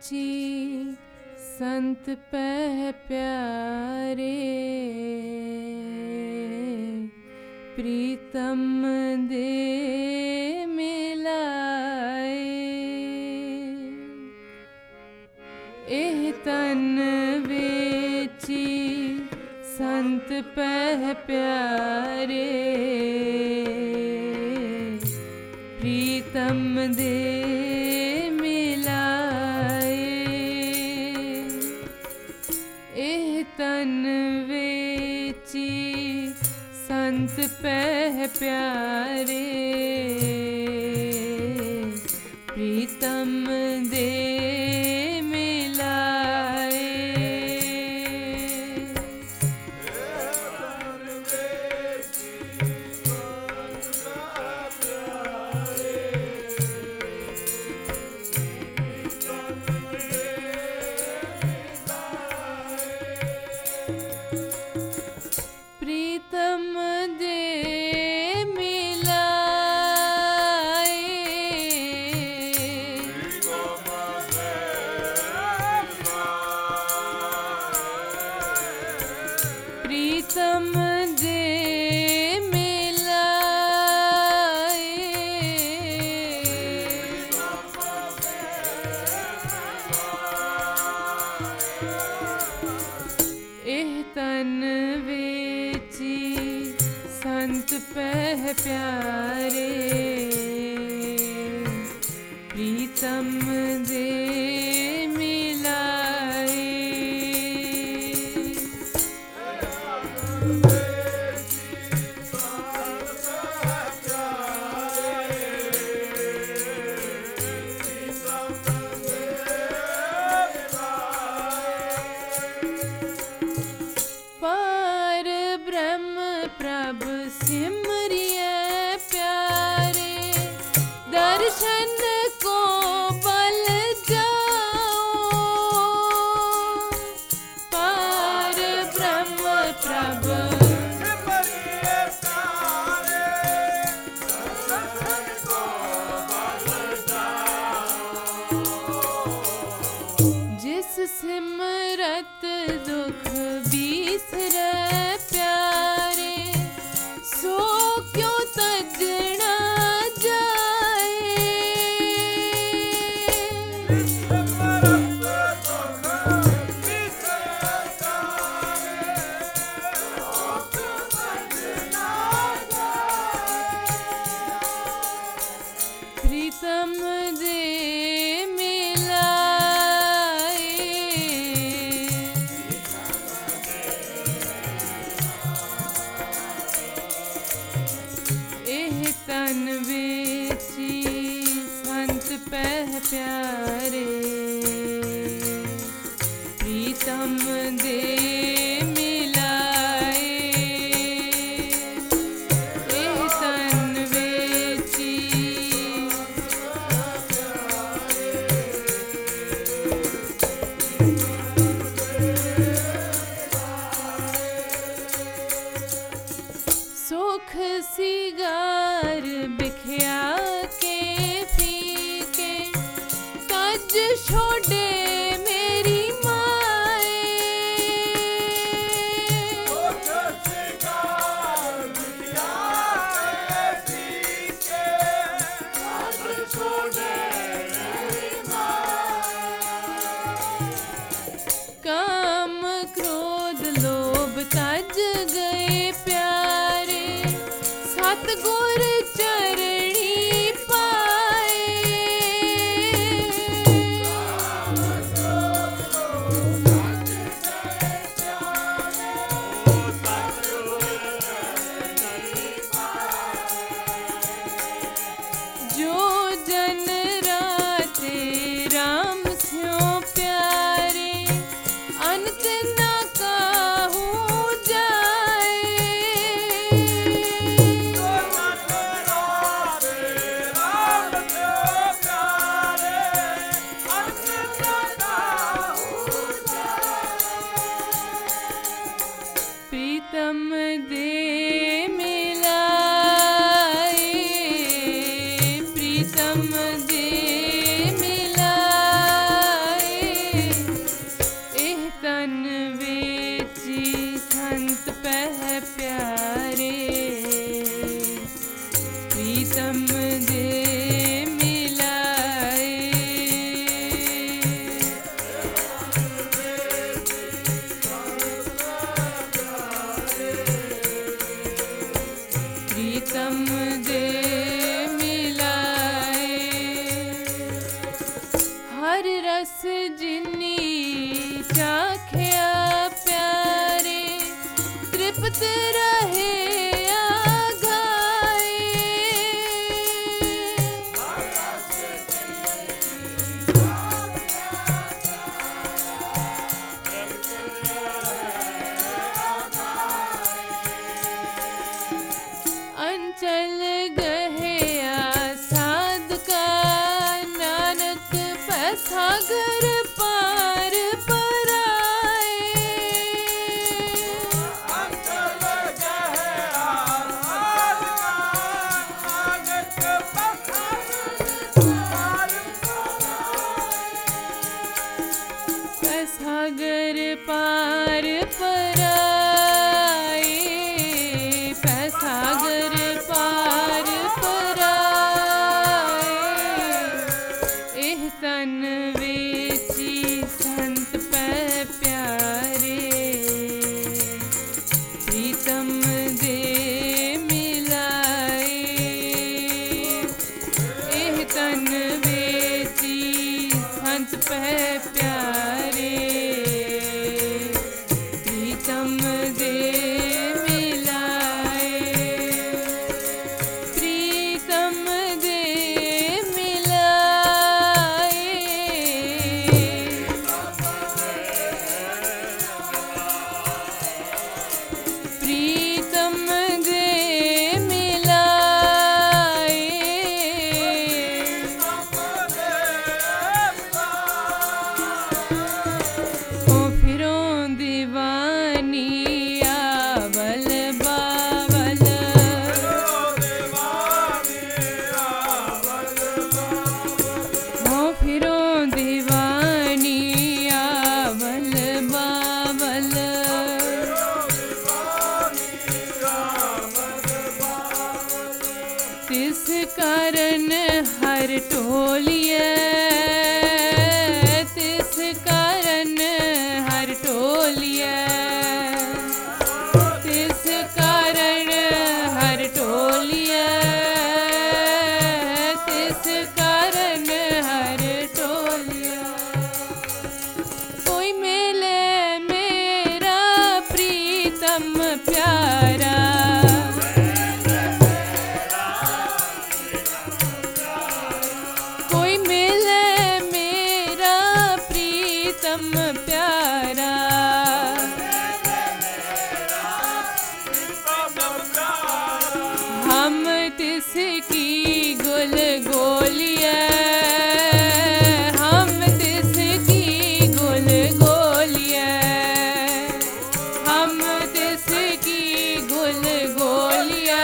वेची संत पह प्यारे प्रीतम दे मिलाए। एह तन वेची संत पह प्यारे प्रीतम दे मिलाए। एह तन वेची संत पह प्यारे प्रीतम दे प्रीतम दे मिलाए। प्रीतम दे मिलाए। एह तन वेची संत पह प्यारे प्रीतम दे मिलाए। पार ब्रह्म प्रभ सिमरिए प्यारे दर्शन को बल जाओ। पार ब्रह्म प्रभ सिमरिए प्यारे दर्शन को बल जाओ। जिस सिमरत दुख बीसरे प्यारे सो क्यों तजना जाए। प्रीतम दे तन वेची संत पह प्यारे प्रीतम दे मिलाए। एह तन वेची सुख सिगार बिखया के फीके तज छोड़े मेरी माए। सुख सिगार बिखया के फीके तज छोड़े मेरी माए। काम क्रोध लोभ तज गए प्यारे सतगुर चरणी पाए। जो जन राते राम स्यों प्यारे अंत ना काहू जाए। हर रस जिनी चाख्या प्यारे, तृप्त रहे आघाए। अंचल गहया साधका नानक, पैसागर पार पराए। पैसागर पार पराए, पैसागर पार पराए। एह तन वेची संत पै प्यारे, प्रीतम दे मिलाए। एह तन वेची संत पै प्यारे, प्रीतम दे मिलाए। प्रीतम दे मिलाए। प्रीतम दे मिलाए। ओ फिरों दीवानी आवल बावल, ओ फिरों दीवानी आवल बावल। तिस कारण हर टोलिए, तिस कारण हर टोलिए। तिस कारण हर टोलिए, तिस कारण हर टोलिए। कोई मिले मेरा प्रीतम प्यारा, कोई मिले मेरा प्रीतम प्यारा। हम तिसकी गुल गोलिया, हम तिसकी गुल गोलिया। हम तिसकी गुल गोलिया,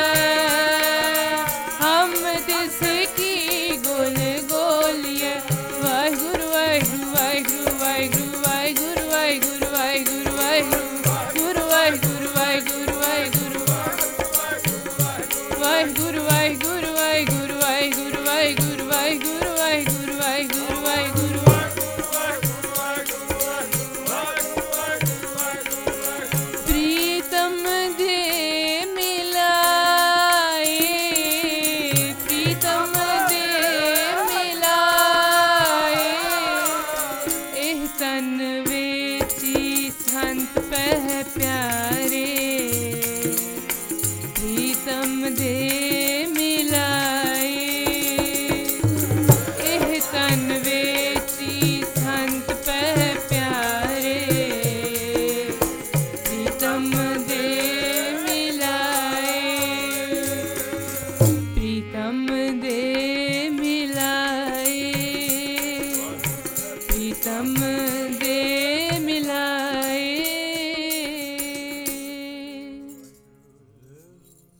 हम तिसकी गुल गोलिया। वाहिगुरु वाहिगुरु वाहिगुरु वाहिगुरु